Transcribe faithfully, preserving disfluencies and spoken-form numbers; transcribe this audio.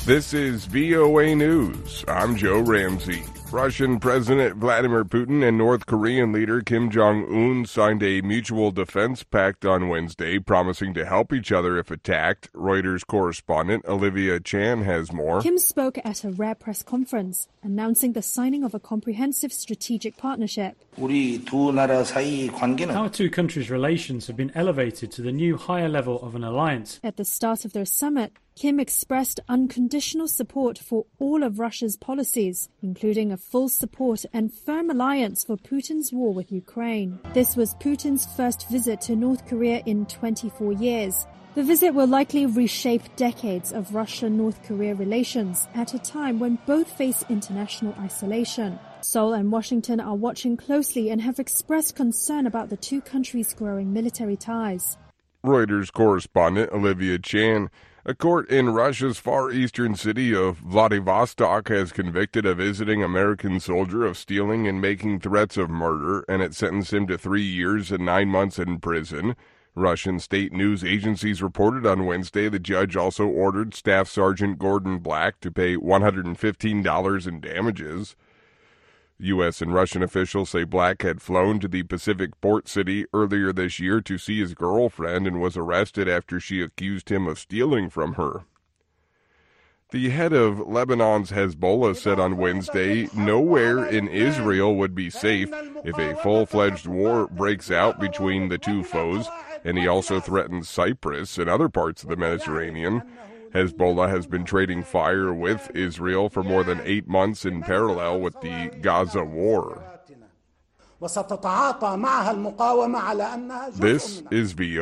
This is V O A News. I'm Joe Ramsey. Russian President Vladimir Putin and North Korean leader Kim Jong-un signed a mutual defense pact on Wednesday, promising to help each other if attacked. Reuters correspondent Olivia Chan has more. Kim spoke at a rare press conference, announcing the signing of a comprehensive strategic partnership. Our two countries' relations have been elevated to the new higher level of an alliance. At the start of their summit, Kim expressed unconditional support for all of Russia's policies, including a full support and firm alliance for Putin's war with Ukraine. This was Putin's first visit to North Korea in twenty-four years. The visit will likely reshape decades of Russia-North Korea relations at a time when both face international isolation. Seoul and Washington are watching closely and have expressed concern about the two countries' growing military ties. Reuters correspondent Olivia Chan. A court in Russia's far eastern city of Vladivostok has convicted a visiting American soldier of stealing and making threats of murder, and it sentenced him to three years and nine months in prison. Russian state news agencies reported on Wednesday the judge also ordered Staff Sergeant Gordon Black to pay one hundred fifteen dollars in damages. U S and Russian officials say Black had flown to the Pacific port city earlier this year to see his girlfriend and was arrested after she accused him of stealing from her. The head of Lebanon's Hezbollah said on Wednesday nowhere in Israel would be safe if a full-fledged war breaks out between the two foes, and he also threatened Cyprus and other parts of the Mediterranean. Hezbollah has been trading fire with Israel for more than eight months in parallel with the Gaza war. This is V O A.